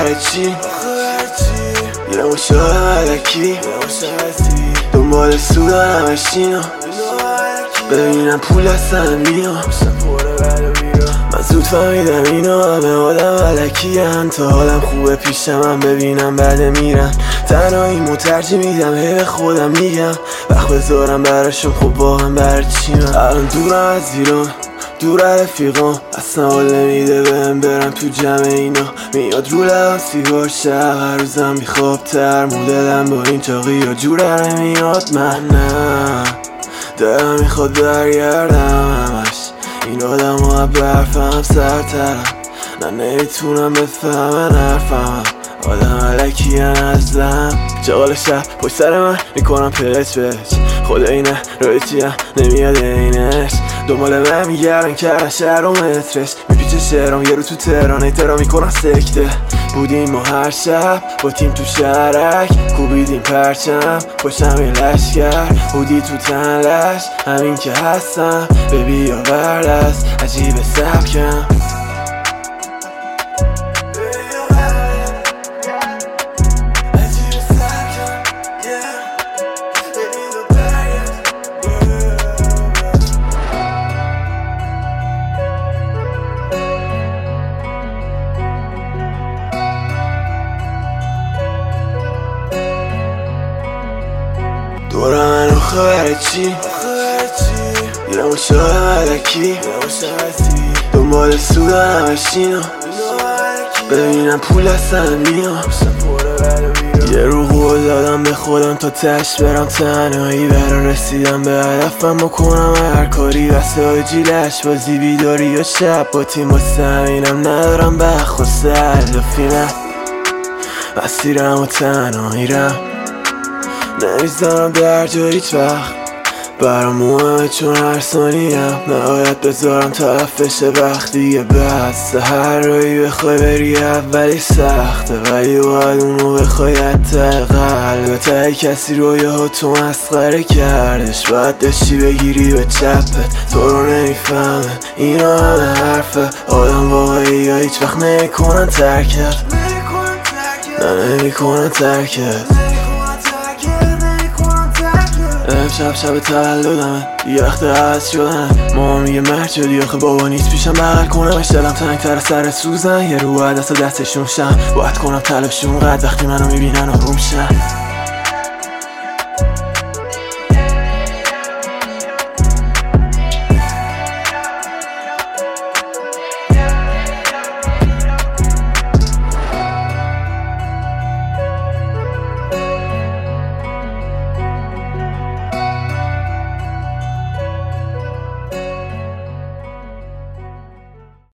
هرچی یه مشاهده ملکی دنبال سودن همشینا ببینم پول هستن میام من زود فهمیدم اینا همه آدم علکی هن تا حالم خوبه پیشم هم ببینم بعد میرن تنهاییمو ترجیح میدم هی به خودم میگم وقت بذارم براشون خب واقعا برای چی من الان دورم از ایران دور رفیقام اصلا حال نمیده بهم برم تو جمع اینا میاد رو لبم سیگار شب هر روزم بیخواب تر مدلم با این چاقی یا جوره نمیاد من نه دلم میخواد برگردم همش این آدم ها برفم سرترم نه نمیتونم بفهمن حرفم آدم علکی ازم چغال شب پشت سر من میکنم پچ خدا اینه روی چیم نمیاد اینش دنبال من میگردن کردن شهر و مترش میپیچه شهرام یه رو تو تهران ایترا میکنن سکته بودیم ما هر شب با تیم تو شهرک کوبیدیم پرچم پشتم یه لشگر بودی تو تنلش همین که هستم ببی یا بردست عجیب سبکم دورم منو خبره چی یه مشاهده ملکی دنبال سودن همشینا ببینم پول هستن میام یه رو قول دادم به خودم تا تش برم تنهایی برا رسیدم به هدفم بکنم هر کاری واسه آجیلش بازی بیداری یا شب با تیم واسه همینم ندارم بخ و سلافی نه مسیرم و تنهاییرم نمیزنم در جا هیچ وقت برام مهمه چون هر ثانیم نهایت بذارم طرف بشه وقت دیگه بس هر رایی بخوای بری اولی سخته ولی باید اونو بخوای حتی قلب تایی کسی رویاها تو مسخره کردش باید داشتی بگیری به چپت تو رو نمیفهمه اینا همه حرفه آدم واقعی یا هیچ وقت نمیکنن ترکت نه نمیکنن ترکت امشب شب تولدمه یه وقت عوض شدنه ماما میگه مرد شدی آخه بابا نیست پیشم بغل کنمش دلم تنگتر سر سوزن یه رو باید دستشون شم باید کنم تلاشون قد وقتی منو میبینن آروم شن